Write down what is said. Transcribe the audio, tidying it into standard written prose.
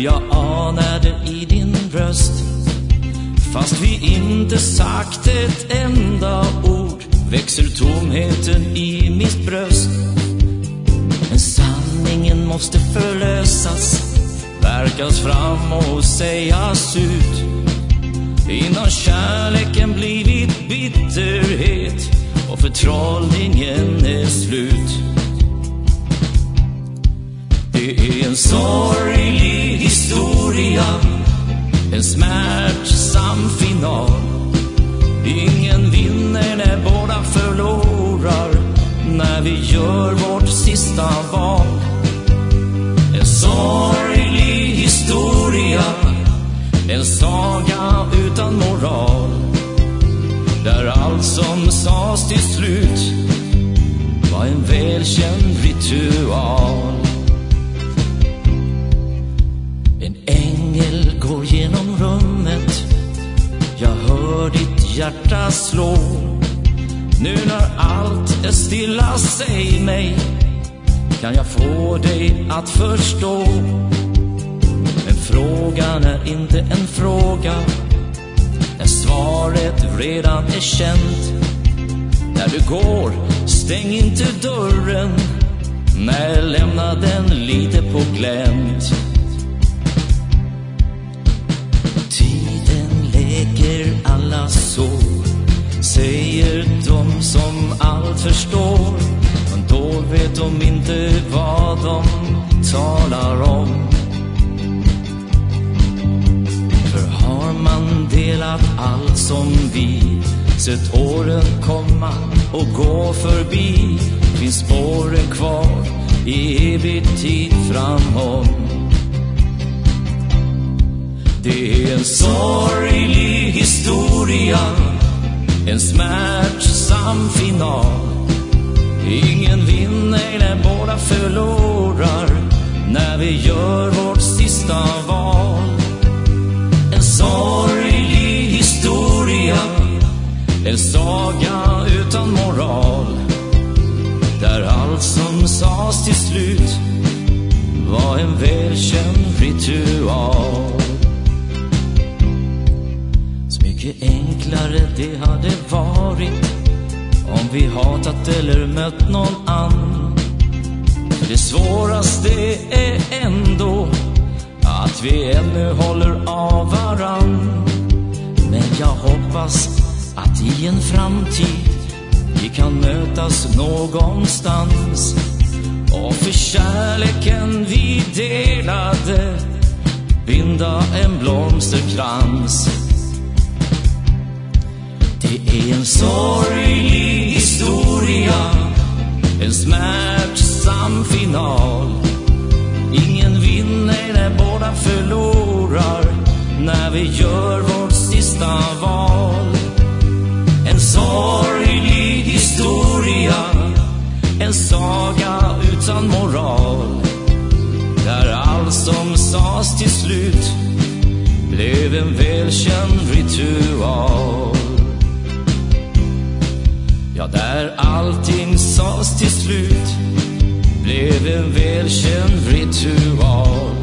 jag anar det i din röst. Fast vi inte sagt ett enda ord växer tomheten i mitt bröst. Men sanningen måste förlösas, verkas fram och sägas ut, innan kärleken blivit bitterhet och förtrollningen är slut. Det är en sorglig historia, en smärtsam final. Ingen vinner när båda förlorar, när vi gör vårt sista val. En sorglig historia, en saga utan moral, där allt som sades till slut var en välkänd ritual. En ängel går genom rummet, jag hör ditt hjärta slå. Nu när allt är stilla, säg mig, kan jag få dig att förstå? Men frågan är inte en fråga, när svaret redan är känt. När du går, stäng inte dörren, när lämna den lite på glänt. Tiden läker alla sår, säger de som allt förstår. Men då vet de inte vad de talar om. För har man delat allt som vi, sett åren komma och gå förbi, finns spåren kvar i evig tid framom. Det är en sorglig historia, en smärtsam final. Ingen vinner när båda förlorar, när vi gör vårt sista val. En sorglig historia, en saga utan moral, där allt som sades till slut var en välkänd ritual. Så mycket enklare det hade varit om vi hatat eller mött någon annan. För det svåraste är ändå att vi ännu håller av varann. Men jag hoppas att i en framtid vi kan mötas någonstans, och för kärleken vi delade binda en blomsterkrans. Det är en sorglig historia, en smärtsam final. Ingen vinner när båda förlorar, när vi gör vårt sista val. En sorglig historia, en saga utan moral, där allt som sades till slut blev en välkänd ritual. Ja, där allting sades till slut blev en välkänd ritual.